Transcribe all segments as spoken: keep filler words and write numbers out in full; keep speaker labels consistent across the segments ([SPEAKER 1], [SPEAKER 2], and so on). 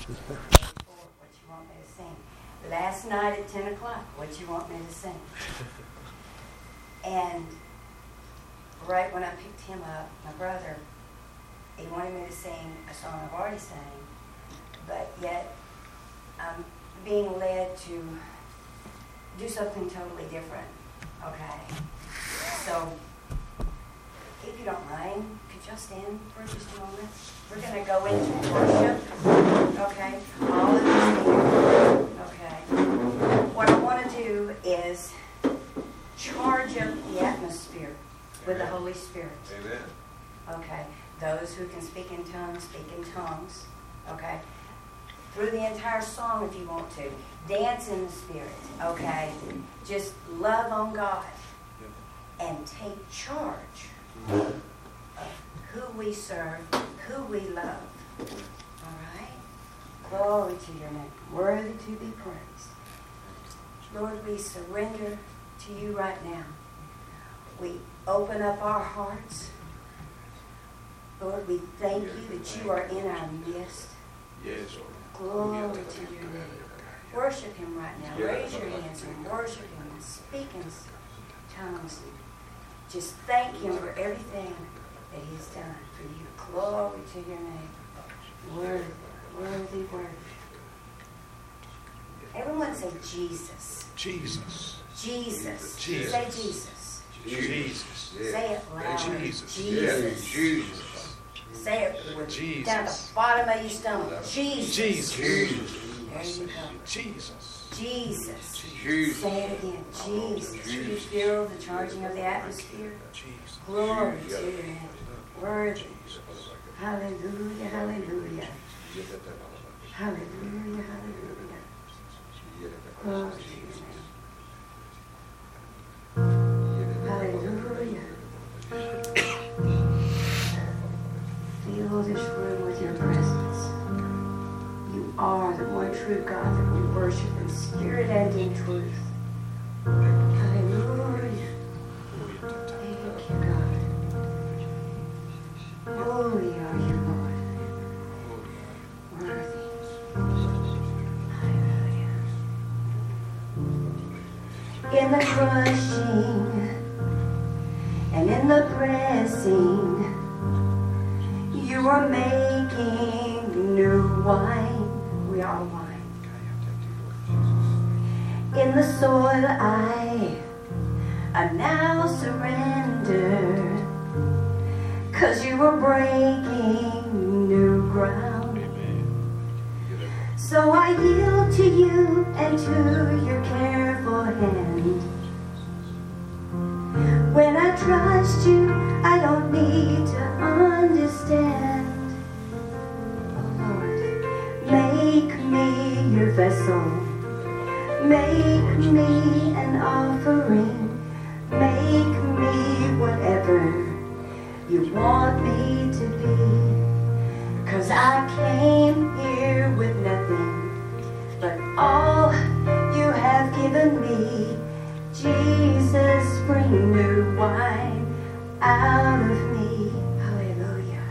[SPEAKER 1] What you want me to sing? Last night at ten o'clock, what you want me to sing? And right when I picked him up, my brother, he wanted me to sing a song I've already sang, but yet I'm being led to do something totally different. Okay? So, if you don't mind, could y'all stand for just a moment? We're going to go into worship. Okay? All of us here. Okay? What I want to do is charge up the atmosphere with the Holy Spirit.
[SPEAKER 2] Amen.
[SPEAKER 1] Okay? Those who can speak in tongues, speak in tongues. Okay? Through the entire song if you want to. Dance in the Spirit. Okay? Just love on God. And take charge of who we serve, who we love. All right? Glory to your name. Worthy to be praised. Lord, we surrender to you right now. We open up our hearts. Lord, we thank you that you are in our midst.
[SPEAKER 2] Yes, Lord.
[SPEAKER 1] Glory to your name. Worship him right now. Raise your hands and worship him and speak in tongues. Just thank him for everything that he's done for you. Glory to your name. Worthy, worthy, worthy. Everyone say Jesus.
[SPEAKER 2] Jesus.
[SPEAKER 1] Jesus.
[SPEAKER 2] Jesus.
[SPEAKER 1] Say Jesus.
[SPEAKER 2] Jesus.
[SPEAKER 1] Say it loud.
[SPEAKER 2] Jesus.
[SPEAKER 1] Jesus.
[SPEAKER 2] Jesus.
[SPEAKER 1] Say it with
[SPEAKER 2] Jesus.
[SPEAKER 1] down the bottom of your stomach. Jesus.
[SPEAKER 2] Jesus.
[SPEAKER 1] There you go.
[SPEAKER 2] Jesus.
[SPEAKER 1] Jesus.
[SPEAKER 2] Jesus.
[SPEAKER 1] Say it again. Jesus. You feel the charging of the atmosphere.
[SPEAKER 2] Jesus.
[SPEAKER 1] Glory to your name. Worthy. Hallelujah, hallelujah. Hallelujah, hallelujah. Glory to your name. Hallelujah. Fill this room with your presence. You are the one true God that we worship in spirit and in truth. Hallelujah. Thank you, God. Holy are you, Lord. Worthy. Hallelujah. In the crushing and in the pressing, you are making new wine. We are wine. In the soil I, I now surrender, 'cause you are breaking new ground. So I yield to you and to your careful hand. When I trust you, I don't need to understand. Oh Lord, make me your vessel. Make me an offering. Make me whatever you want me to be. 'Cause I came here with nothing but all you have given me. Jesus, bring new wine out of me. Hallelujah.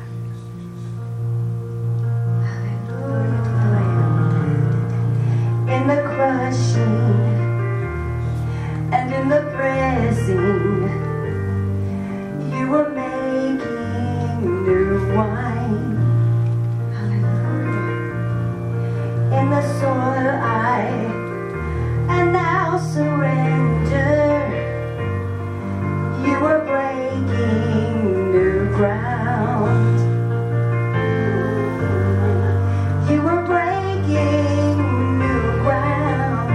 [SPEAKER 1] Hallelujah to the Lamb. In the crushing and in the pressing, you are making new wine. Hallelujah. In the soil I and now surrender. You are breaking new ground. You are breaking new ground.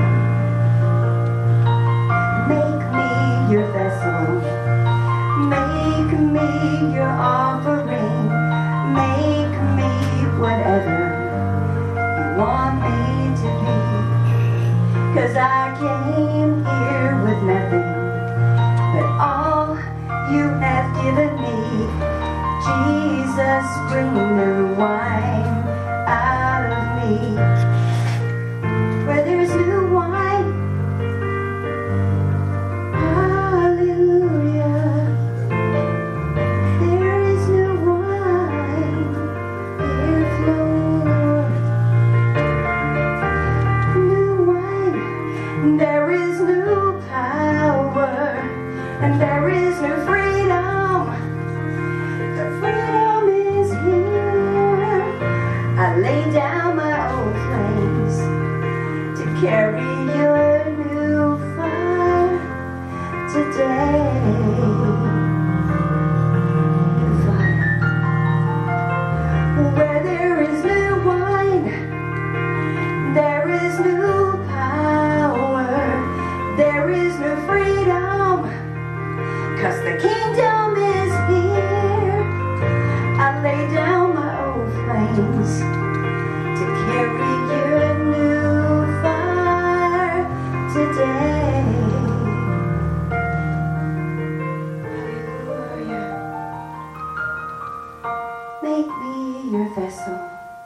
[SPEAKER 1] Make me your vessel. Make me your offering. Make me whatever you want me to be. 'Cause I came here with nothing but all you have given me. Jesus, bring new wine out of me. Where there is new wine, hallelujah. There is new wine, here flow, Lord. Where there is new wine, there is new power, there is new freedom, 'cause the kingdom is here. I lay down my old flames to carry you a new fire today. Hallelujah. Make me your vessel.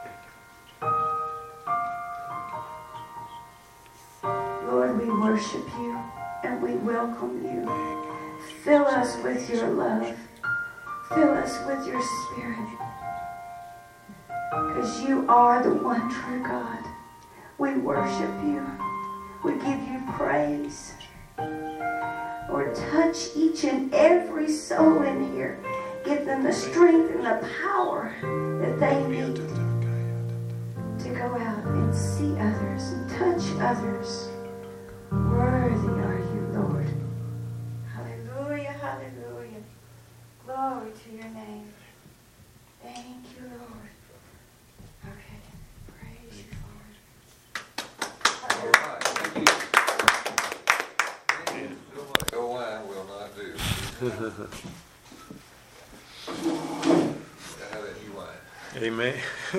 [SPEAKER 1] Lord, we worship you and we welcome you. Fill us with your love. Fill us with your spirit. Because you are the one true God. We worship you. We give you praise. Lord, touch each and every soul in here. Give them the strength and the power that they need to go out and see others and touch others. Worthy are you, Lord. Hallelujah, hallelujah. Glory to your name. Thank you, Lord. Okay, praise you, Lord.
[SPEAKER 3] All right, thank you. Thank you so much. Go wine will not do. I have that new wine.
[SPEAKER 2] Amen.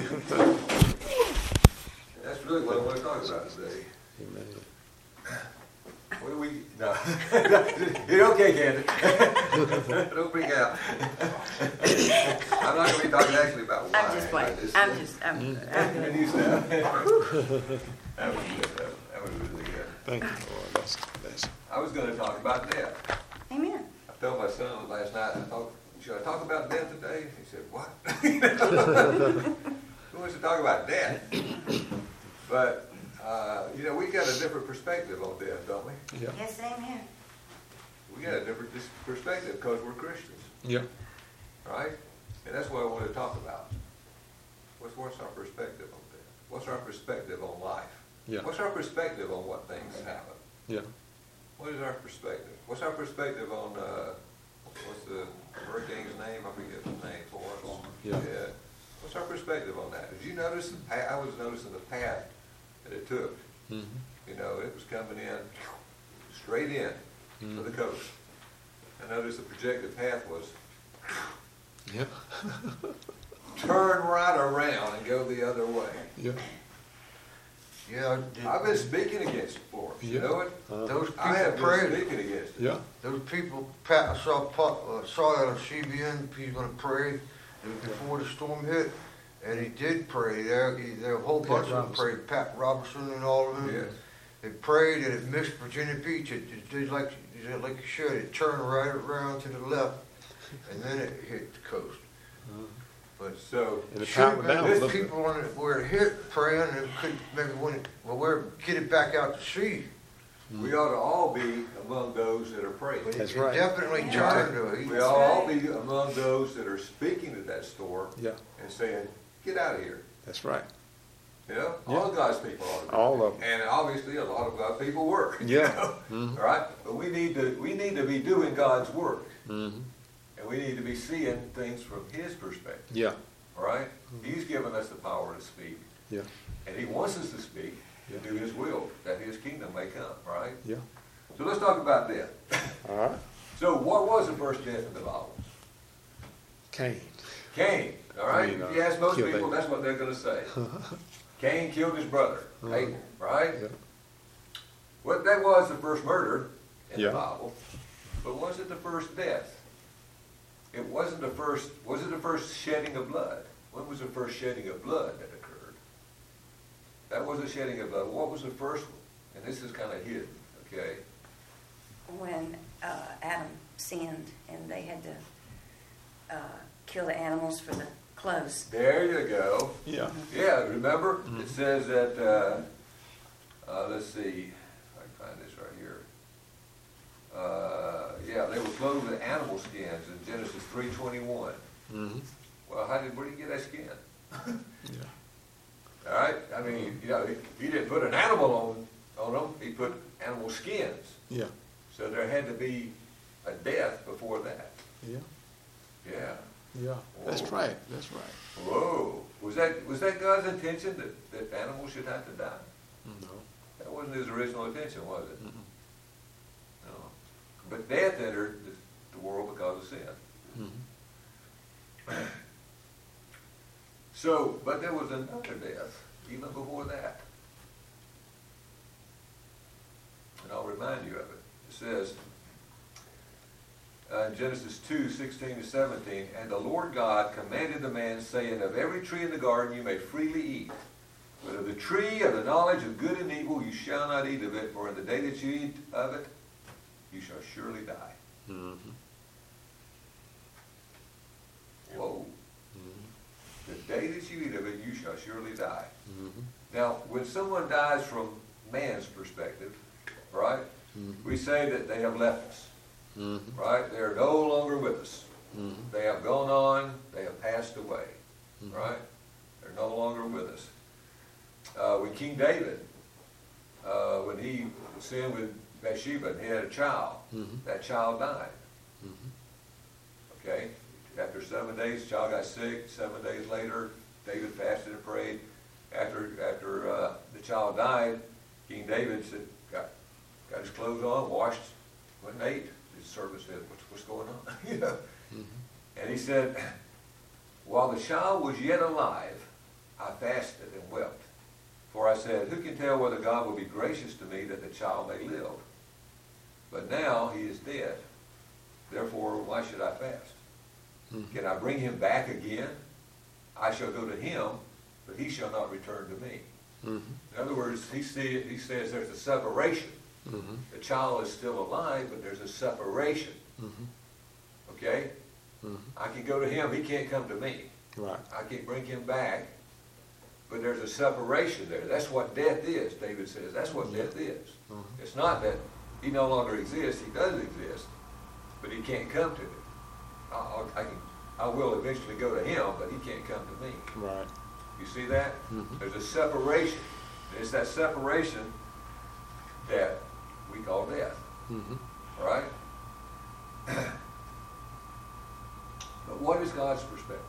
[SPEAKER 3] That's really what I want to talk about today.
[SPEAKER 2] Amen.
[SPEAKER 3] What do we, no. You're okay, Candy. Don't freak out. I'm not going to be talking actually about wine.
[SPEAKER 1] I'm just playing. I'm just, I'm, I'm
[SPEAKER 3] And you said, that was good. That, that was really good.
[SPEAKER 2] Thank you, Lord. That's, that's,
[SPEAKER 3] I was going to talk about death.
[SPEAKER 1] Amen.
[SPEAKER 3] I told my son last night, I thought, should I talk about death today? He said, what? Who wants to talk about death? But, uh, you know, we got a different perspective on death, don't we?
[SPEAKER 2] yeah.
[SPEAKER 1] Yes, same here.
[SPEAKER 3] We got a different dis- perspective because we're Christians,
[SPEAKER 2] Yeah.
[SPEAKER 3] right? And that's what I want to talk about. What's, what's our perspective on death? What's our perspective on life?
[SPEAKER 2] Yeah.
[SPEAKER 3] What's our perspective on what things happen?
[SPEAKER 2] Yeah.
[SPEAKER 3] What is our perspective? What's our perspective on, uh, what's the hurricane's name? I forget the name for us.
[SPEAKER 2] Yeah.
[SPEAKER 3] What's our perspective on that? Did you notice, the pa- I was noticing the path that it took.
[SPEAKER 2] Mm-hmm.
[SPEAKER 3] You know, it was coming in, straight in
[SPEAKER 2] Mm-hmm.
[SPEAKER 3] to the coast. I noticed the projected path was
[SPEAKER 2] Yeah.
[SPEAKER 3] turn right around and go the other way.
[SPEAKER 2] Yeah.
[SPEAKER 4] Yeah, did-
[SPEAKER 3] I've been speaking against it for us, you
[SPEAKER 2] Yeah.
[SPEAKER 3] know it?
[SPEAKER 2] Uh,
[SPEAKER 4] those
[SPEAKER 3] I have
[SPEAKER 4] people
[SPEAKER 3] been
[SPEAKER 4] prayed.
[SPEAKER 3] speaking against it.
[SPEAKER 2] yeah.
[SPEAKER 4] Those people, Pat, I saw, Pa- uh, saw that on C B N. He's going to pray. It was before the storm hit, and he did pray. There, he, there a whole
[SPEAKER 2] Pat
[SPEAKER 4] bunch of them
[SPEAKER 2] Robertson.
[SPEAKER 4] prayed. Pat Robertson and all of them.
[SPEAKER 3] Yes.
[SPEAKER 4] They prayed, and it missed Virginia Beach. It, it did like it did like it should. It turned right around to the left, and then it hit the coast. But
[SPEAKER 3] So,
[SPEAKER 2] And the
[SPEAKER 4] should have
[SPEAKER 2] power
[SPEAKER 4] been
[SPEAKER 2] down a
[SPEAKER 4] there's
[SPEAKER 2] little bit.
[SPEAKER 4] people on it where it hit praying and could maybe when it, well, where get it back out to sea.
[SPEAKER 3] we ought to all be among those that are praying.
[SPEAKER 4] But
[SPEAKER 2] That's
[SPEAKER 4] it,
[SPEAKER 2] right.
[SPEAKER 4] it definitely
[SPEAKER 1] Yeah.
[SPEAKER 4] turned to it.
[SPEAKER 3] We ought to all be among those that are speaking to that storm
[SPEAKER 2] Yeah.
[SPEAKER 3] and saying, get out of here.
[SPEAKER 2] That's right.
[SPEAKER 3] You know,
[SPEAKER 2] Yeah.
[SPEAKER 3] all of God's people ought to be.
[SPEAKER 2] All of them.
[SPEAKER 3] And obviously, a lot of God's people were. you
[SPEAKER 2] Yeah.
[SPEAKER 3] know,
[SPEAKER 2] Mhm.
[SPEAKER 3] All right? But we need to, we need to be doing God's work.
[SPEAKER 2] Mm-hmm.
[SPEAKER 3] And we need to be seeing things from His perspective.
[SPEAKER 2] Yeah.
[SPEAKER 3] All right? He's given us the power to speak.
[SPEAKER 2] Yeah.
[SPEAKER 3] And He wants us to speak and do His will, that His kingdom may come. All right?
[SPEAKER 2] Yeah.
[SPEAKER 3] So let's talk about death.
[SPEAKER 2] All right.
[SPEAKER 3] So what was the first death in the Bible?
[SPEAKER 2] Cain.
[SPEAKER 3] Cain. All right?
[SPEAKER 2] I mean,
[SPEAKER 3] if you ask most
[SPEAKER 2] kill
[SPEAKER 3] people,
[SPEAKER 2] Abel.
[SPEAKER 3] that's what they're going to say. Cain killed his brother,
[SPEAKER 2] Uh-huh.
[SPEAKER 3] Abel, right?
[SPEAKER 2] Yeah.
[SPEAKER 3] Well, that was the first murder in
[SPEAKER 2] Yeah.
[SPEAKER 3] the Bible, but was it the first death? It wasn't the first, was it the first shedding of blood? When was the first shedding of blood that occurred? That was a shedding of blood. What was the first one? And this is kind of hidden, okay?
[SPEAKER 1] When uh, Adam sinned and they had to uh, kill the animals for the clothes.
[SPEAKER 3] There you go.
[SPEAKER 2] Yeah.
[SPEAKER 3] Yeah, remember?
[SPEAKER 2] Mhm.
[SPEAKER 3] It says that, uh, uh, let's see, I can find this right here. Uh, yeah, they were clothed with animal skins in Genesis three twenty-one.
[SPEAKER 2] Mm-hmm.
[SPEAKER 3] Well, how did, where did you get that skin?
[SPEAKER 2] Yeah.
[SPEAKER 3] All right? I mean, you know, he, he didn't put an animal on, on them, he put animal skins.
[SPEAKER 2] Yeah.
[SPEAKER 3] So there had to be a death before that.
[SPEAKER 2] Yeah.
[SPEAKER 3] Yeah.
[SPEAKER 2] Yeah. That's right. That's right.
[SPEAKER 3] Whoa, was that, was that God's intention that, that animals should have to die?
[SPEAKER 2] No.
[SPEAKER 3] That wasn't his original intention, was it?
[SPEAKER 2] Mm-mm.
[SPEAKER 3] No. But death entered the, the world because of sin.
[SPEAKER 2] Mm-hmm.
[SPEAKER 3] So, but there was another death, even before that. And I'll remind you of it. It says, uh, in Genesis two, sixteen to seventeen, and the Lord God commanded the man, saying, of every tree in the garden you may freely eat, but of the tree of the knowledge of good and evil you shall not eat of it, for in the day that you eat of it, you shall surely die.
[SPEAKER 2] Mm-hmm.
[SPEAKER 3] Whoa.
[SPEAKER 2] Mm-hmm.
[SPEAKER 3] The day that you eat of it, you shall surely die.
[SPEAKER 2] Mm-hmm.
[SPEAKER 3] Now, when someone dies from man's perspective, right,
[SPEAKER 2] Mm-hmm.
[SPEAKER 3] we say that they have left us,
[SPEAKER 2] Mm-hmm.
[SPEAKER 3] right? They're no longer with us.
[SPEAKER 2] Mm-hmm.
[SPEAKER 3] They have gone on, they have passed away,
[SPEAKER 2] Mhm.
[SPEAKER 3] right? They're no longer with us. Uh, when King David, uh, when he sinned with Bathsheba and he had a child,
[SPEAKER 2] Mhm.
[SPEAKER 3] that child died,
[SPEAKER 2] Mm-hmm.
[SPEAKER 3] okay? After seven days, the child got sick. Seven days later, David fasted and prayed. After, after uh, the child died, King David said, got, got his clothes on, washed, went and ate. His servant said, what's, what's going on? you know?
[SPEAKER 2] Mm-hmm.
[SPEAKER 3] And he said, while the child was yet alive, I fasted and wept. For I said, who can tell whether God will be gracious to me that the child may live? But now he is dead. Therefore, why should I fast?
[SPEAKER 2] Mm-hmm.
[SPEAKER 3] Can I bring him back again? I shall go to him, but he shall not return to me.
[SPEAKER 2] Mm-hmm.
[SPEAKER 3] In other words, he, see, he says there's a separation.
[SPEAKER 2] Mm-hmm.
[SPEAKER 3] The child is still alive, but there's a separation.
[SPEAKER 2] Mm-hmm.
[SPEAKER 3] Okay?
[SPEAKER 2] Mm-hmm.
[SPEAKER 3] I can go to him, he can't come to me.
[SPEAKER 2] Right.
[SPEAKER 3] I can bring him back, but there's a separation there. That's what death is, David says. That's what death is.
[SPEAKER 2] Mhm.
[SPEAKER 3] It's not that he no longer exists. He does exist, but he can't come to me. I'll, I, can, I will eventually go to him, but he can't come to me.
[SPEAKER 2] Right.
[SPEAKER 3] You see that?
[SPEAKER 2] Mhm.
[SPEAKER 3] There's a separation. It's that separation that we call death.
[SPEAKER 2] Mm-hmm.
[SPEAKER 3] All right? But what is God's perspective?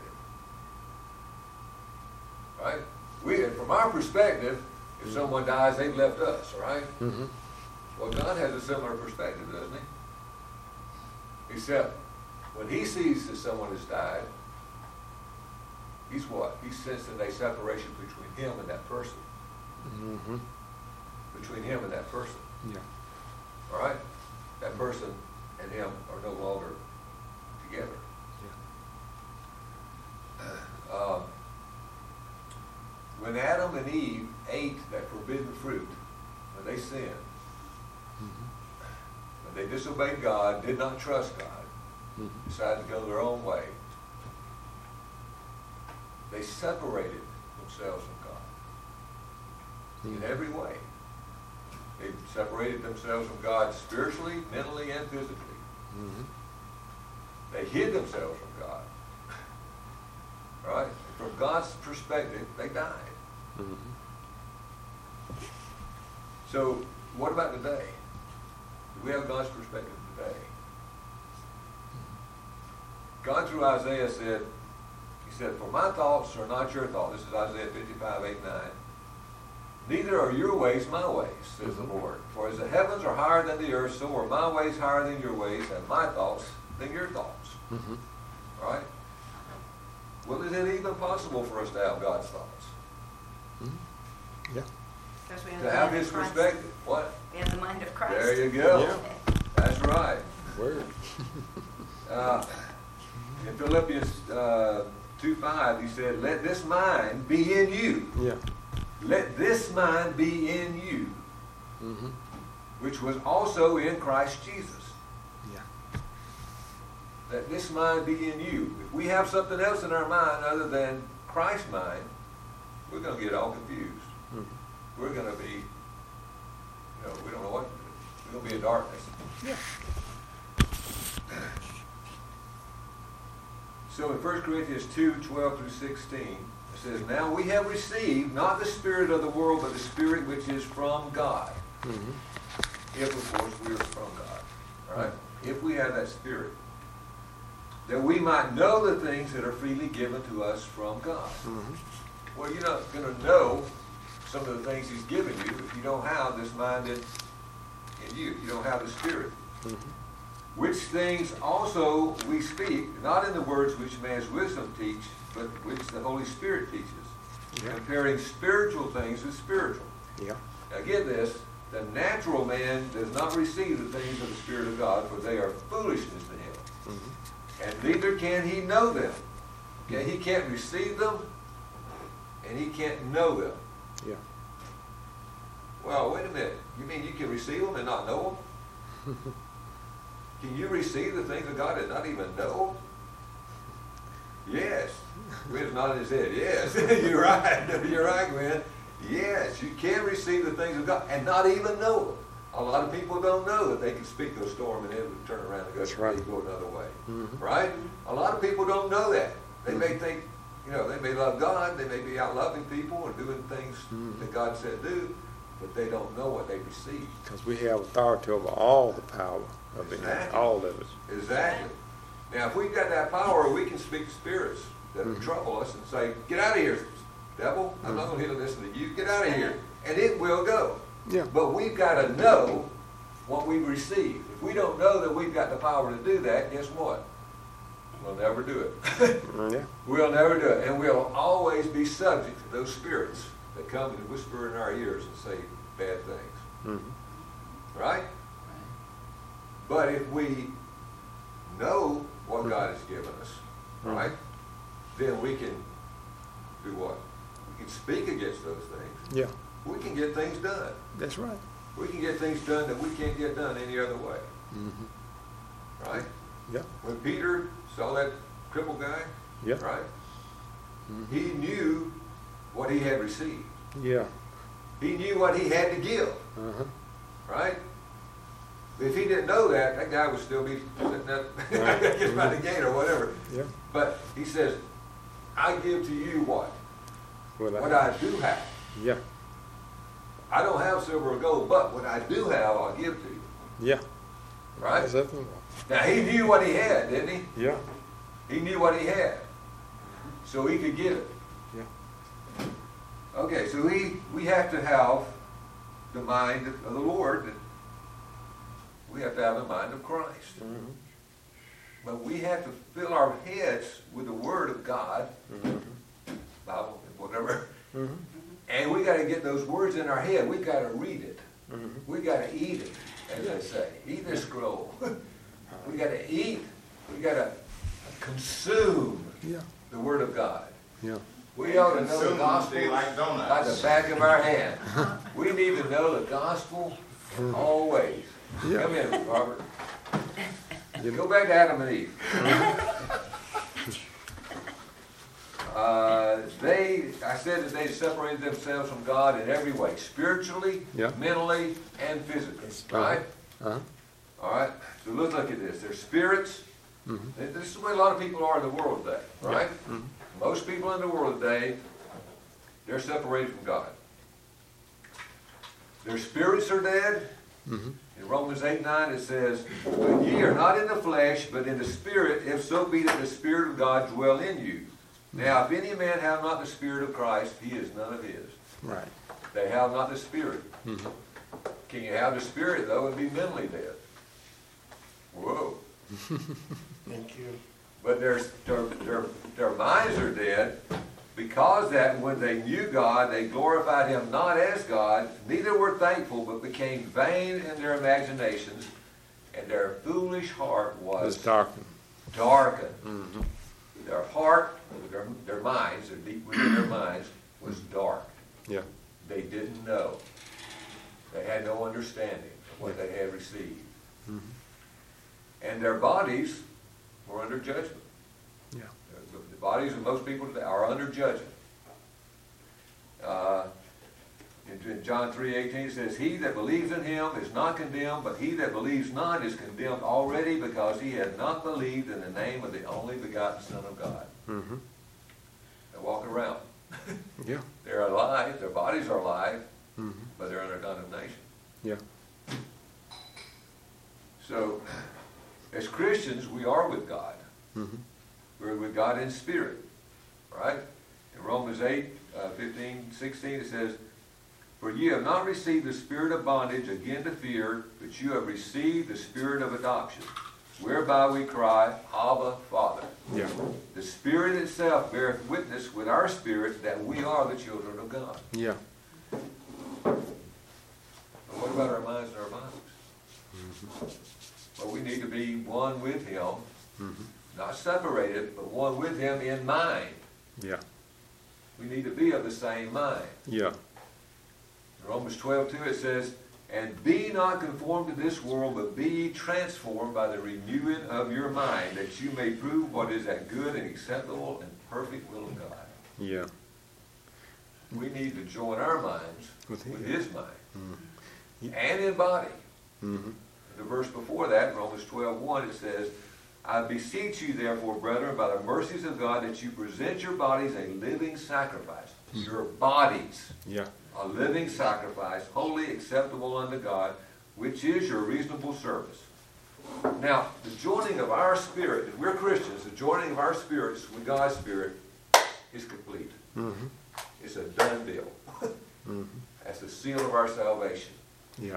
[SPEAKER 3] Right? We, from our perspective, if someone dies, they've left us, right?
[SPEAKER 2] Mm-hmm.
[SPEAKER 3] Well, God has a similar perspective, doesn't he? Except when he sees that someone has died, he's what? He's sensing a separation between him and that person.
[SPEAKER 2] Mm-hmm.
[SPEAKER 3] Between him and that person.
[SPEAKER 2] Yeah.
[SPEAKER 3] All right? That person and him are no longer together.
[SPEAKER 2] Yeah.
[SPEAKER 3] Um, when Adam and Eve ate that forbidden fruit, when they sinned,
[SPEAKER 2] Mm-hmm.
[SPEAKER 3] when they disobeyed God, did not trust God,
[SPEAKER 2] Mm-hmm.
[SPEAKER 3] decided to go their own way, they separated themselves from God in every way. They separated themselves from God spiritually, mentally, and physically.
[SPEAKER 2] Mm-hmm.
[SPEAKER 3] They hid themselves from God. Right? And from God's perspective, they died.
[SPEAKER 2] Mm-hmm.
[SPEAKER 3] So, what about today? Do we have God's perspective today? God through Isaiah said, he said, for my thoughts are not your thoughts. This is Isaiah fifty-five, eight, nine. Neither are your ways my ways, says the Lord. For as the heavens are higher than the earth, so are my ways higher than your ways, and my thoughts than your thoughts.
[SPEAKER 2] Mm-hmm.
[SPEAKER 3] Right? Well, is it even possible for us to have God's thoughts?
[SPEAKER 2] Mm-hmm. Yeah.
[SPEAKER 1] Because we have
[SPEAKER 3] To
[SPEAKER 1] the
[SPEAKER 3] have
[SPEAKER 1] mind
[SPEAKER 3] his
[SPEAKER 1] of Christ.
[SPEAKER 3] perspective? What?
[SPEAKER 1] We have the mind of Christ.
[SPEAKER 3] There you go.
[SPEAKER 2] Yeah.
[SPEAKER 3] That's right.
[SPEAKER 2] Word.
[SPEAKER 3] Uh, in Philippians uh, two five, he said, let this mind be in you.
[SPEAKER 2] Yeah.
[SPEAKER 3] Let this mind be in you,
[SPEAKER 2] Mm-hmm.
[SPEAKER 3] which was also in Christ Jesus.
[SPEAKER 2] Yeah.
[SPEAKER 3] Let this mind be in you. If we have something else in our mind other than Christ's mind, we're going to get all confused.
[SPEAKER 2] Mm-hmm.
[SPEAKER 3] We're going to be, you know, we don't know what to do. We're going to be in darkness.
[SPEAKER 2] Yeah.
[SPEAKER 3] So in First Corinthians two, twelve through sixteen, it says, now we have received not the spirit of the world, but the spirit which is from God.
[SPEAKER 2] Mm-hmm.
[SPEAKER 3] If, of course, we are from God. All right? If we have that spirit. that we might know the things that are freely given to us from God.
[SPEAKER 2] Mm-hmm.
[SPEAKER 3] Well, you're not going to know some of the things he's given you if you don't have this mind in, in you. You don't have the Spirit.
[SPEAKER 2] Mm-hmm.
[SPEAKER 3] Which things also we speak, not in the words which man's wisdom teach, but which the Holy Spirit teaches,
[SPEAKER 2] Yeah.
[SPEAKER 3] comparing spiritual things with spiritual.
[SPEAKER 2] Yeah.
[SPEAKER 3] Now get this, the natural man does not receive the things of the Spirit of God, for they are foolishness to him.
[SPEAKER 2] Mm-hmm.
[SPEAKER 3] And neither can he know them. Okay, he can't receive them, and he can't know them.
[SPEAKER 2] Yeah.
[SPEAKER 3] Well, wait a minute. You mean you can receive them and not know them? Can you receive the things of God and not even know them? Yes. Gwen's nodding his head. Yes. You're right. You're right, Gwen. Yes, you can receive the things of God and not even know them. A lot of people don't know that they can speak to a storm and it would turn around and go,
[SPEAKER 2] That's right.
[SPEAKER 3] go another way.
[SPEAKER 2] Mm-hmm.
[SPEAKER 3] Right? A lot of people don't know that. They may think, you know, they may love God, they may be out loving people and doing things
[SPEAKER 2] Mhm.
[SPEAKER 3] that God said do, but they don't know what they receive.
[SPEAKER 2] Because we have authority over all the power of the enemy,
[SPEAKER 3] Exactly.
[SPEAKER 2] all of it.
[SPEAKER 3] Exactly. Now, if we've got that power, we can speak to spirits that
[SPEAKER 2] Mhm.
[SPEAKER 3] trouble us and say, get out of here, devil. I'm not going to listen to you. Get out of here. And it will go.
[SPEAKER 2] Yeah.
[SPEAKER 3] But we've got to know what we've received. If we don't know that we've got the power to do that, guess what? We'll never do it.
[SPEAKER 2] Mm, yeah.
[SPEAKER 3] We'll never do it. And we'll always be subject to those spirits that come and whisper in our ears and say bad things.
[SPEAKER 2] Mm-hmm.
[SPEAKER 3] Right? But if we know what God has given us,
[SPEAKER 2] Mhm.
[SPEAKER 3] right, then we can do what? We can speak against those things.
[SPEAKER 2] Yeah.
[SPEAKER 3] We can get things done.
[SPEAKER 2] That's right.
[SPEAKER 3] We can get things done that we can't get done any other way.
[SPEAKER 2] Mm-hmm.
[SPEAKER 3] Right?
[SPEAKER 2] Yeah.
[SPEAKER 3] When Peter saw that crippled guy,
[SPEAKER 2] Yeah.
[SPEAKER 3] right,
[SPEAKER 2] Mm-hmm.
[SPEAKER 3] he knew what he had received.
[SPEAKER 2] Yeah.
[SPEAKER 3] He knew what he had to give.
[SPEAKER 2] Uh-huh.
[SPEAKER 3] Right? If he didn't know that, that guy would still be sitting up
[SPEAKER 2] Right.
[SPEAKER 3] by the gate or whatever.
[SPEAKER 2] Yeah.
[SPEAKER 3] But he says, I give to you what?
[SPEAKER 2] Well,
[SPEAKER 3] What I do have.
[SPEAKER 2] Yeah.
[SPEAKER 3] I don't have silver or gold, but what I do have, I'll give to you.
[SPEAKER 2] Yeah.
[SPEAKER 3] Right?
[SPEAKER 2] That's it.
[SPEAKER 3] Now, he knew what he had, didn't he?
[SPEAKER 2] Yeah.
[SPEAKER 3] He knew what he had. So he could give it.
[SPEAKER 2] Yeah.
[SPEAKER 3] Okay, so we, we have to have the mind of the Lord. We have to have the mind of Christ.
[SPEAKER 2] Mm-hmm.
[SPEAKER 3] But we have to fill our heads with the Word of God,
[SPEAKER 2] Mm-hmm.
[SPEAKER 3] Bible, whatever.
[SPEAKER 2] Mm-hmm.
[SPEAKER 3] And we got to get those words in our head. We got to read it.
[SPEAKER 2] Mm-hmm.
[SPEAKER 3] We got to eat it, as they say. Eat this scroll. We got to eat. We got to consume
[SPEAKER 2] Yeah.
[SPEAKER 3] the Word of God.
[SPEAKER 2] Yeah.
[SPEAKER 3] We ought to know the
[SPEAKER 5] Consume
[SPEAKER 3] gospel
[SPEAKER 5] they like
[SPEAKER 3] by the
[SPEAKER 5] donuts.
[SPEAKER 3] back of our hand. We need to know the gospel always.
[SPEAKER 2] Yeah.
[SPEAKER 3] Come in, Robert.
[SPEAKER 2] You
[SPEAKER 3] Go back to Adam and Eve. Uh, they, I said that they separated themselves from God in every way, spiritually,
[SPEAKER 2] Yeah.
[SPEAKER 3] mentally, and physically. Right?
[SPEAKER 2] Uh-huh.
[SPEAKER 3] All right. So let's look at this. They're spirits.
[SPEAKER 2] Mm-hmm.
[SPEAKER 3] And this is the way a lot of people are in the world today. Right?
[SPEAKER 2] Mhm.
[SPEAKER 3] Most people in the world today, they're separated from God. Their spirits are dead.
[SPEAKER 2] Mm-hmm.
[SPEAKER 3] In Romans eight nine it says, but ye are not in the flesh, but in the Spirit, if so be that the Spirit of God dwell in you. Now, if any man have not the Spirit of Christ, he is none of his.
[SPEAKER 2] Right.
[SPEAKER 3] They have not the Spirit.
[SPEAKER 2] Mm-hmm.
[SPEAKER 3] Can you have the Spirit, though, and be mentally dead? Whoa.
[SPEAKER 5] Thank you.
[SPEAKER 3] But their, their, their, their minds are dead, because that when they knew God, they glorified Him not as God, neither were thankful, but became vain in their imaginations, and their foolish heart was
[SPEAKER 2] It's darkened.
[SPEAKER 3] darkened.
[SPEAKER 2] Mm-hmm.
[SPEAKER 3] Their heart, their, their minds, their deep within their minds, was dark.
[SPEAKER 2] Yeah.
[SPEAKER 3] They didn't know. They had no understanding of what they had received.
[SPEAKER 2] Mm-hmm.
[SPEAKER 3] And their bodies were under judgment.
[SPEAKER 2] Yeah.
[SPEAKER 3] The, the bodies of most people today are under judgment. Uh, in, in John three eighteen it says, he that believes in him is not condemned, but he that believes not is condemned already, because he has not believed in the name of the only begotten Son of God.
[SPEAKER 2] Mm-hmm.
[SPEAKER 3] They walk around.
[SPEAKER 2] Yeah.
[SPEAKER 3] They're alive, their bodies are alive,
[SPEAKER 2] Mm-hmm.
[SPEAKER 3] but they're under condemnation.
[SPEAKER 2] Yeah.
[SPEAKER 3] So, as Christians, we are with God.
[SPEAKER 2] Mhm.
[SPEAKER 3] We're with God in spirit, right? In Romans eight, uh, fifteen, sixteen, it says, "For ye have not received the spirit of bondage again to fear, but you have received the spirit of adoption, whereby we cry, Abba, Father."
[SPEAKER 2] Yeah.
[SPEAKER 3] The Spirit itself beareth witness with our spirit that we are the children of God.
[SPEAKER 2] Yeah.
[SPEAKER 3] But what about our minds and our bodies? Well, we need to be one with Him,
[SPEAKER 2] Mhm.
[SPEAKER 3] not separated, but one with Him in mind.
[SPEAKER 2] Yeah.
[SPEAKER 3] We need to be of the same mind.
[SPEAKER 2] Yeah.
[SPEAKER 3] In Romans twelve two it says, "And be not conformed to this world, but be ye transformed by the renewing of your mind, that you may prove what is that good and acceptable and perfect will of God."
[SPEAKER 2] Yeah.
[SPEAKER 3] We need to join our minds
[SPEAKER 2] With
[SPEAKER 3] with,
[SPEAKER 2] His.
[SPEAKER 3] His mind
[SPEAKER 2] Mhm.
[SPEAKER 3] and in body.
[SPEAKER 2] Mhm.
[SPEAKER 3] The verse before that, Romans twelve one, it says, "I beseech you therefore, brethren, by the mercies of God, that you present your bodies a living sacrifice." Your bodies.
[SPEAKER 2] Yeah.
[SPEAKER 3] A living sacrifice, holy, acceptable unto God, which is your reasonable service. Now, the joining of our spirit, if we're Christians, the joining of our spirits with God's Spirit is complete.
[SPEAKER 2] Mhm.
[SPEAKER 3] It's a done deal.
[SPEAKER 2] Mhm.
[SPEAKER 3] That's the seal of our salvation.
[SPEAKER 2] Yeah.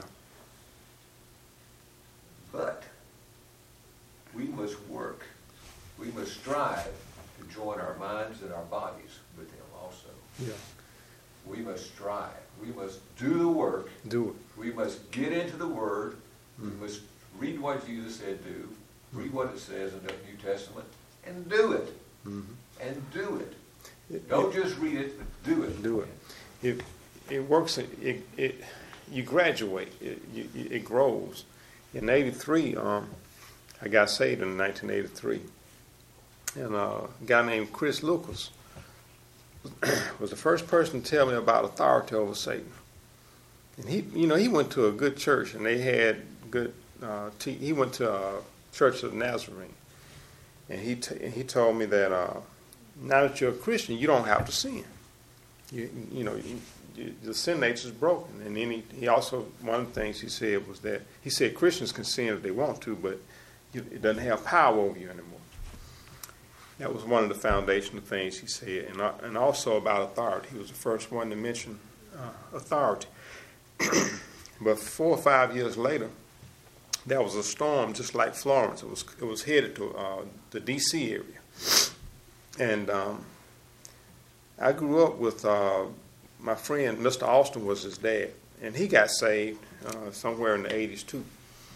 [SPEAKER 3] But we must work. We must strive to join our minds and our bodies with Him also.
[SPEAKER 2] Yeah.
[SPEAKER 3] We must strive. We must do the work.
[SPEAKER 2] Do it.
[SPEAKER 3] We must get into the Word. We must read what Jesus said do, read what it says in the New Testament, and do it.
[SPEAKER 2] Mhm.
[SPEAKER 3] And do it.
[SPEAKER 2] It-
[SPEAKER 3] Don't just read it, but do it.
[SPEAKER 2] Do it. It it works. It it you graduate. It you, it grows. In eighty-three, um, I got saved in nineteen eighty-three, and uh, a guy named Chris Lucas was the first person to tell me about authority over Satan. And he, you know, he went to a good church, and they had good. Uh, te- he went to a Church of Nazarene, and he t- and he told me that uh, now that you're a Christian, you don't have to sin. You you know you, you, the sin nature is broken, and then he, he also one of the things he said was that he said Christians can sin if they want to, but you, it doesn't have power over you anymore. That was one of the foundational things he said, and uh, and also about authority. He was the first one to mention uh, authority. But four or five years later, there was a storm just like Florence. It was it was headed to uh, the D C area, and um, I grew up with uh, my friend Mister Austin was his dad, and he got saved uh, somewhere in the eighties too.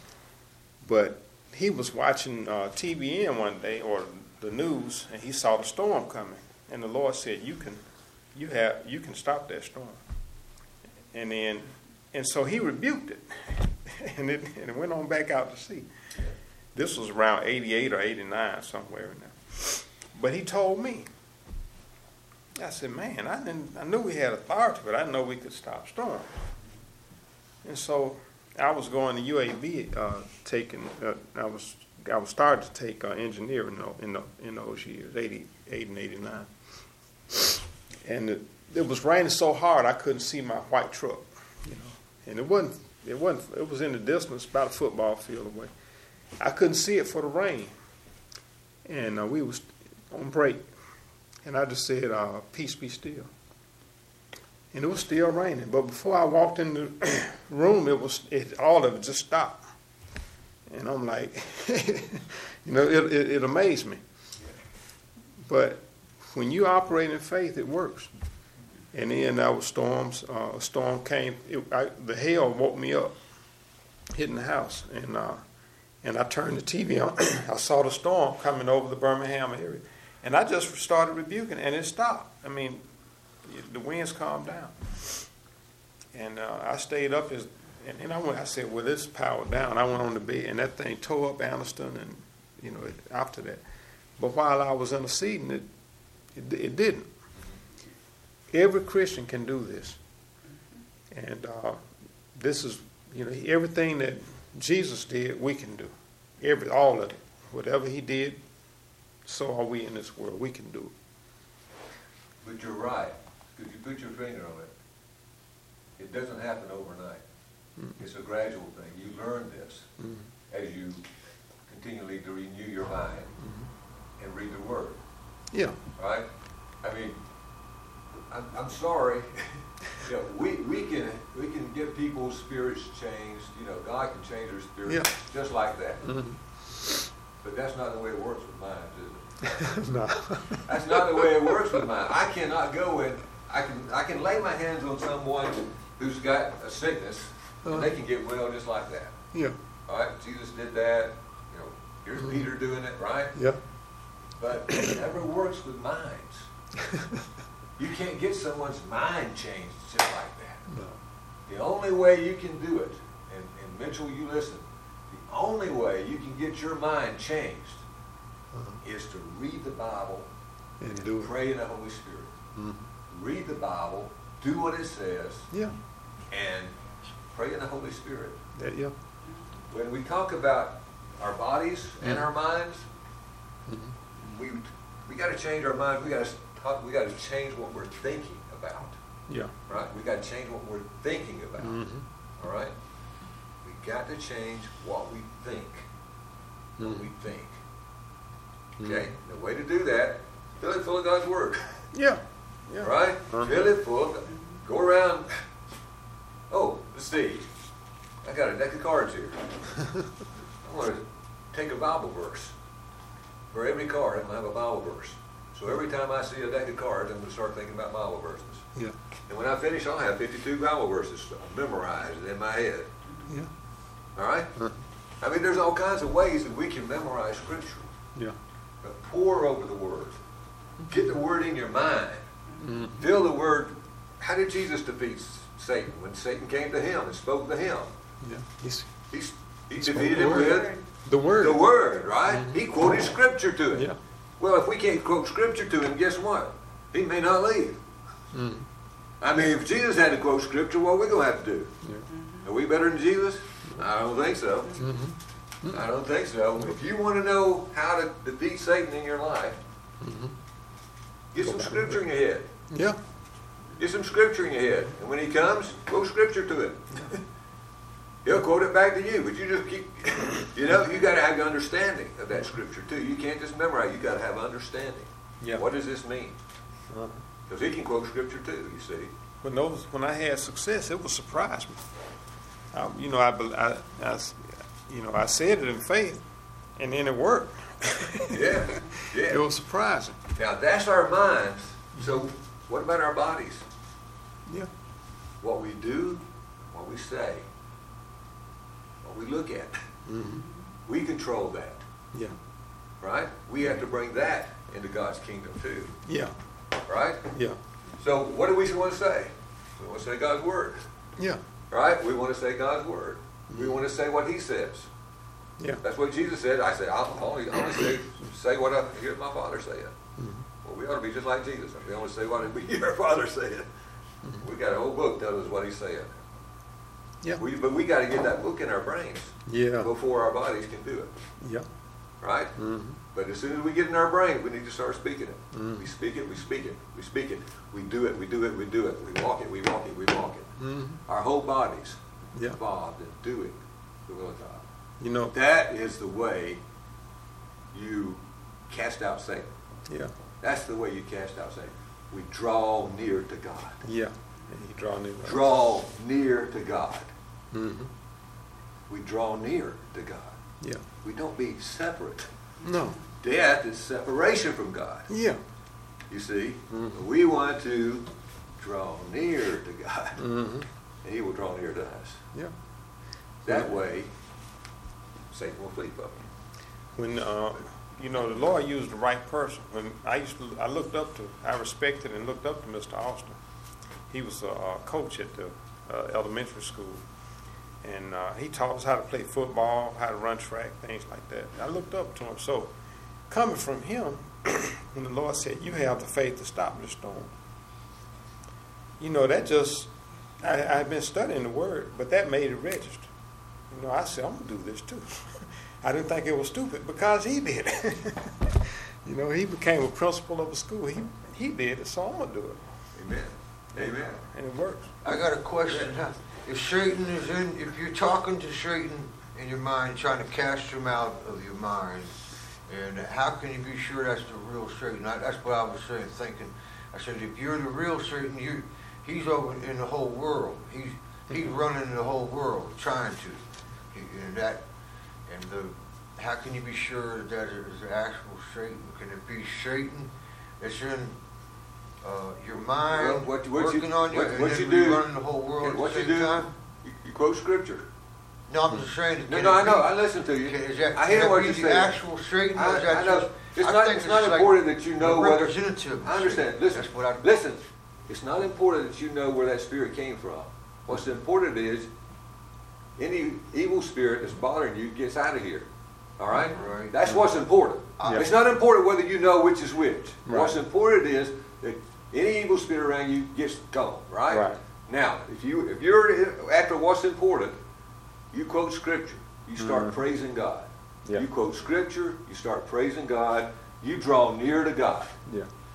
[SPEAKER 2] But he was watching uh, T V N one day or the news, and he saw the storm coming, and the Lord said, "You can, you have, you can stop that storm." And then, and so he rebuked it, and it and it went on back out to sea. This was around eighty-eight or eighty-nine, somewhere in there. But he told me. I said, "Man, I didn't. I knew we had authority, but I didn't know we could stop storms." And so I was going to U A B, uh, taking. Uh, I was I was starting to take uh, engineering in the, in those years, eighty-eight and eighty-nine. And it, it was raining so hard I couldn't see my white truck, you know. And it wasn't. It wasn't. It was in the distance, about a football field away. I couldn't see it for the rain. And uh, we was on break. And I just said, uh, "Peace be still." And it was still raining. But before I walked in the room, it was it, all of it just stopped. And I'm like, you know, it, it, it amazed me. But when you operate in faith, it works. And then there was storms. Uh, a storm came. It, I, the hail woke me up, hitting the house. And uh, and I turned the T V on. I saw the storm coming over the Birmingham area. And I just started rebuking, and it stopped. I mean, the winds calmed down. And uh, I stayed up, as, and, and I went. I said, "Well, this powered down." I went on the bed, and that thing tore up Anniston, and you know, it, after that. But while I was interceding, it, it it didn't. Every Christian can do this, and uh, this is, you know, everything that Jesus did, we can do. Every all of it, whatever He did. So are we in this world. We can do it.
[SPEAKER 3] But you're right, because you put your finger on it. It doesn't happen overnight. Mm-hmm. It's a gradual thing. You learn this mm-hmm. as you continually to renew your mind. Mm-hmm. and read the Word,
[SPEAKER 2] Yeah.
[SPEAKER 3] right? I mean, I'm, I'm sorry. You know, we, we can we can get people's spirits changed. You know, God can change their spirits
[SPEAKER 2] Yeah.
[SPEAKER 3] just like that.
[SPEAKER 2] Mm-hmm.
[SPEAKER 3] But that's not the way it works with minds, is it?
[SPEAKER 2] No.
[SPEAKER 3] That's not the way it works with mine. I cannot go and I can I can lay my hands on someone who's got a sickness, and they can get well just like that.
[SPEAKER 2] Yeah.
[SPEAKER 3] All right, Jesus did that. You know, here's
[SPEAKER 2] Mhm.
[SPEAKER 3] Peter doing it, right?
[SPEAKER 2] Yeah.
[SPEAKER 3] But it never works with minds. You can't get someone's mind changed just like that.
[SPEAKER 2] No.
[SPEAKER 3] The only way you can do it, and, and Mitchell, you listen, the only way you can get your mind changed
[SPEAKER 2] Uh-huh.
[SPEAKER 3] is to read the Bible
[SPEAKER 2] And do it.
[SPEAKER 3] pray in the Holy Spirit.
[SPEAKER 2] Mhm.
[SPEAKER 3] Read the Bible, do what it says,
[SPEAKER 2] Yeah.
[SPEAKER 3] and pray in the Holy Spirit.
[SPEAKER 2] That, yeah.
[SPEAKER 3] When we talk about our bodies and
[SPEAKER 2] Mhm.
[SPEAKER 3] our minds,
[SPEAKER 2] Mhm.
[SPEAKER 3] we we got to change our minds. We got to talk, we got to change what we're thinking about.
[SPEAKER 2] Yeah.
[SPEAKER 3] Right? We got to change what we're thinking about.
[SPEAKER 2] Mhm.
[SPEAKER 3] All right? We got to change what we think. What
[SPEAKER 2] Mhm.
[SPEAKER 3] we think.
[SPEAKER 2] Mhm.
[SPEAKER 3] Okay? The way to do that, fill it full of God's Word.
[SPEAKER 2] Yeah. Yeah.
[SPEAKER 3] Right?
[SPEAKER 2] Uh-huh.
[SPEAKER 3] Fill it full. Of, go around. Oh, let's see. I got a deck of cards here. I want to take a Bible verse. For every card, I'm going to have a Bible verse. So every time I see a deck of cards, I'm going to start thinking about Bible verses.
[SPEAKER 2] Yeah.
[SPEAKER 3] And when I finish, I'll have fifty-two Bible verses memorized in my head.
[SPEAKER 2] Yeah.
[SPEAKER 3] All right?
[SPEAKER 2] Uh,
[SPEAKER 3] I mean, there's all kinds of ways that we can memorize Scripture.
[SPEAKER 2] Yeah.
[SPEAKER 3] But pour over the Word. Get the Word in your mind.
[SPEAKER 2] Mhm.
[SPEAKER 3] Feel the Word. How did Jesus defeat Satan? When Satan came to him and spoke to him,
[SPEAKER 2] Yeah. He's
[SPEAKER 3] he, he
[SPEAKER 2] Spoke
[SPEAKER 3] defeated
[SPEAKER 2] the
[SPEAKER 3] him
[SPEAKER 2] word.
[SPEAKER 3] with
[SPEAKER 2] the word.
[SPEAKER 3] the Word, right?
[SPEAKER 2] Mhm.
[SPEAKER 3] He quoted Scripture to him.
[SPEAKER 2] Yeah.
[SPEAKER 3] Well, if we can't quote Scripture to him, guess what? He may not leave.
[SPEAKER 2] Mhm.
[SPEAKER 3] I mean, if Jesus had to quote Scripture, what are we going to have to do?
[SPEAKER 2] Yeah.
[SPEAKER 3] Are we better than Jesus? I don't think so.
[SPEAKER 2] Mhm.
[SPEAKER 3] I don't think so. If you want to know how to defeat Satan in your life,
[SPEAKER 2] Mhm.
[SPEAKER 3] get some Scripture in your head.
[SPEAKER 2] Yeah.
[SPEAKER 3] Get some Scripture in your head. And when he comes, quote Scripture to him. He'll quote it back to you, but you just keep, you know, you got to have the understanding of that Scripture too. You can't just memorize. You got to have understanding.
[SPEAKER 2] Yeah.
[SPEAKER 3] What does this mean?
[SPEAKER 2] Uh-huh.
[SPEAKER 3] Because he can quote Scripture too. You see.
[SPEAKER 2] When those, when I had success, it would surprise me. I, you know, I, bel- I, I, you know, I said it in faith, and then it worked.
[SPEAKER 3] Yeah. Yeah.
[SPEAKER 2] It was surprising.
[SPEAKER 3] Now that's our minds. So what about our bodies?
[SPEAKER 2] Yeah.
[SPEAKER 3] What we do, what we say, what we look at.
[SPEAKER 2] Mm-hmm.
[SPEAKER 3] We control that,
[SPEAKER 2] Yeah.
[SPEAKER 3] right? We have to bring that into God's kingdom too,
[SPEAKER 2] Yeah.
[SPEAKER 3] right?
[SPEAKER 2] Yeah.
[SPEAKER 3] So what do we want to say? We want to say God's word,
[SPEAKER 2] Yeah.
[SPEAKER 3] right? We want to say God's word. We want to say what He says.
[SPEAKER 2] Yeah.
[SPEAKER 3] That's what Jesus said. I say, I'll only, only say, say what I hear my Father saying.
[SPEAKER 2] Mhm.
[SPEAKER 3] Well, we ought to be just like Jesus. We only say what we hear our Father saying. We got a whole book telling us what He's saying.
[SPEAKER 2] Yeah.
[SPEAKER 3] We, but we got to get that book in our brains
[SPEAKER 2] Yeah.
[SPEAKER 3] before our bodies can do it,
[SPEAKER 2] Yeah.
[SPEAKER 3] right?
[SPEAKER 2] Mm-hmm.
[SPEAKER 3] But as soon as we get in our brain, we need to start speaking it.
[SPEAKER 2] Mm.
[SPEAKER 3] We speak it, we speak it, we speak it. We do it, we do it, we do it. We walk it, we walk it, we walk it.
[SPEAKER 2] Mm-hmm.
[SPEAKER 3] Our whole bodies
[SPEAKER 2] Yeah.
[SPEAKER 3] involved in doing the will of God.
[SPEAKER 2] You know.
[SPEAKER 3] That is the way you cast out Satan.
[SPEAKER 2] Yeah.
[SPEAKER 3] That's the way you cast out Satan. We draw near to God.
[SPEAKER 2] Yeah. And he draw near.
[SPEAKER 3] Draw near to God.
[SPEAKER 2] Mm-hmm.
[SPEAKER 3] We draw near to God.
[SPEAKER 2] Yeah.
[SPEAKER 3] We don't be separate.
[SPEAKER 2] No.
[SPEAKER 3] Death is separation from God.
[SPEAKER 2] Yeah.
[SPEAKER 3] You see,
[SPEAKER 2] Mhm.
[SPEAKER 3] we want to draw near to God,
[SPEAKER 2] Mm-hmm.
[SPEAKER 3] and He will draw near to us.
[SPEAKER 2] Yeah.
[SPEAKER 3] That way, Satan will flee from you.
[SPEAKER 2] When uh, you know, the Lord used the right person. When I used to, I looked up to, I respected and looked up to Mister Austin. He was a, a coach at the uh, elementary school, and uh, he taught us how to play football, how to run track, things like that. I looked up to him. So, coming from him, when the Lord said, "You have the faith to stop the storm," you know, that just, I, I've been studying the Word, but that made it register. You know, I said, I'm going to do this too. I didn't think it was stupid because he did it. You know, he became a principal of a school. He he did it, so I'm going to do it.
[SPEAKER 3] Amen. Amen.
[SPEAKER 2] And it works.
[SPEAKER 4] I got a question. If Satan is in, if you're talking to Satan in your mind, trying to cast him out of your mind, And how can you be sure that's the real Satan? I- That's what I was saying, thinking. I said, if you're the real Satan, you, he's over in the whole world. He's he's running the whole world, trying to. He- And that, and the, how can you be sure that that is the actual Satan? Can it be Satan that's in uh, your mind,
[SPEAKER 3] Well, what- what you-
[SPEAKER 4] working on you,
[SPEAKER 3] what-
[SPEAKER 4] and
[SPEAKER 3] what
[SPEAKER 4] then
[SPEAKER 3] you do-
[SPEAKER 4] running the whole world
[SPEAKER 3] What
[SPEAKER 4] at the
[SPEAKER 3] you
[SPEAKER 4] same
[SPEAKER 3] do,
[SPEAKER 4] time?
[SPEAKER 3] you, you quote scripture.
[SPEAKER 4] No, I'm just saying.
[SPEAKER 3] No,
[SPEAKER 4] can
[SPEAKER 3] no,
[SPEAKER 4] it
[SPEAKER 3] I know,
[SPEAKER 4] be-
[SPEAKER 3] I listen to you.
[SPEAKER 4] can- Is that,
[SPEAKER 3] I hear
[SPEAKER 4] can
[SPEAKER 3] what
[SPEAKER 4] that
[SPEAKER 3] you're
[SPEAKER 4] be
[SPEAKER 3] saying.
[SPEAKER 4] the actual Satan, or is
[SPEAKER 3] I,
[SPEAKER 4] that
[SPEAKER 3] I know.
[SPEAKER 4] just?
[SPEAKER 3] It's
[SPEAKER 4] I
[SPEAKER 3] not,
[SPEAKER 4] think
[SPEAKER 3] it's not
[SPEAKER 4] like
[SPEAKER 3] important that you know
[SPEAKER 4] the
[SPEAKER 3] whether.
[SPEAKER 4] representative.
[SPEAKER 3] I understand. Listen,
[SPEAKER 4] That's what I.
[SPEAKER 3] listen. It's not important that you know where that spirit came from. What's important is any evil spirit that's bothering you gets out of here. All right?
[SPEAKER 4] Right.
[SPEAKER 3] That's what's important.
[SPEAKER 2] Yeah.
[SPEAKER 3] It's not important whether you know which is which.
[SPEAKER 2] Right.
[SPEAKER 3] What's important is that any evil spirit around you gets gone. Right?
[SPEAKER 2] Right.
[SPEAKER 3] Now, if you if you're after what's important, you quote scripture. You start
[SPEAKER 2] Mhm.
[SPEAKER 3] praising God.
[SPEAKER 2] Yeah.
[SPEAKER 3] You quote scripture. You start praising God. You draw near to God.
[SPEAKER 2] Yeah.